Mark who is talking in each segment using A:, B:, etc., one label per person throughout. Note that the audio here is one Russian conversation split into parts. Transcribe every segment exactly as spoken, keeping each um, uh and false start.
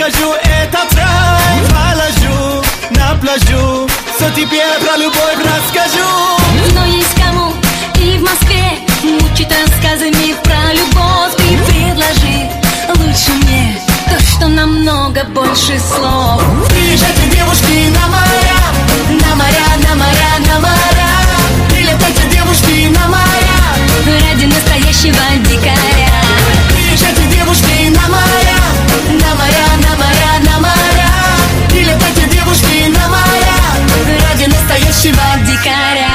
A: скажу, этот рай. Положу на пляжу, что теперь про любовь расскажу.
B: Но есть кому и в Москве мучить рассказами про любовь. Ты предложи лучше мне то, что намного больше слов.
A: Приезжайте, девушки, на моря, на моря, на моря, на моря. Прилетайте, девушки, на моря,
B: ради настоящего дикаря.
A: Приезжайте, девушки, на моря, на моря, на моря, на моря. Прилетайте, девушки, на моря, ради настоящего
B: дикаря.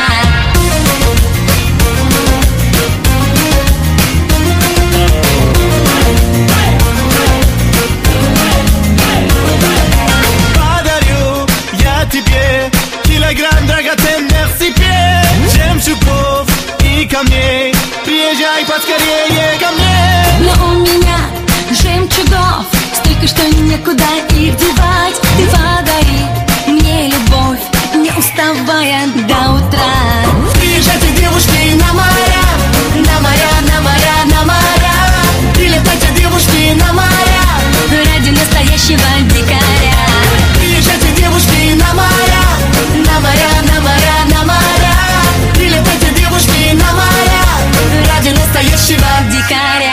A: килограмм драгоценных цепей, жемчугов и камней. Приезжай поскорее ко мне.
B: Но у меня жемчугов столько, что некуда их девать. Ты подари мне любовь, не уставая до утра.
A: Приезжайте, девушки, на моря, на моря, на моря, на моря. Прилетайте, девушки, на моря,
B: ради настоящего дикаря.
A: Приезжайте, девушки, на моря, на моря, на моря, на моря. Прилетайте, девушки, на моря, ради настоящего
B: дикаря.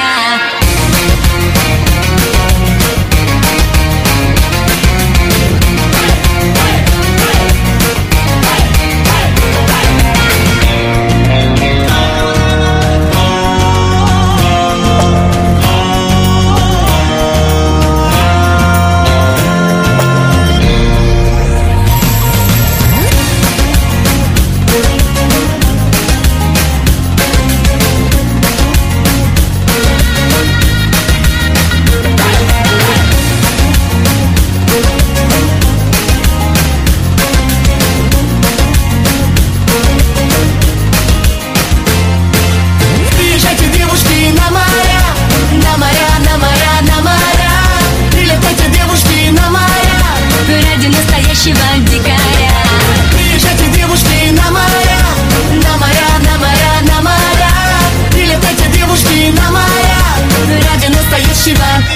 B: Дикаря.
A: Приезжайте, девушки, на моря, на моря, на моря, на моря. Прилетайте, девушки, на моря, ради настоящего